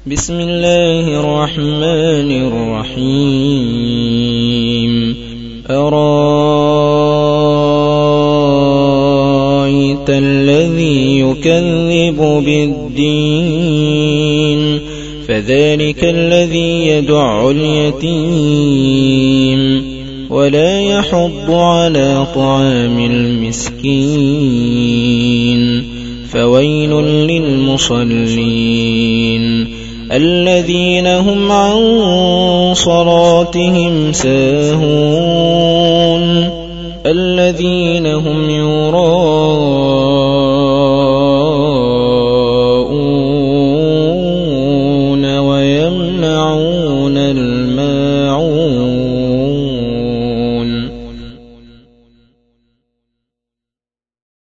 بسم الله الرحمن الرحيم أرأيت الذي يكذب بالدين فذلك الذي يدع اليتيم ولا يحض على طعام المسكين فويل للمصلين الذين هم عن صلاتهم ساهون الذين هم يراءون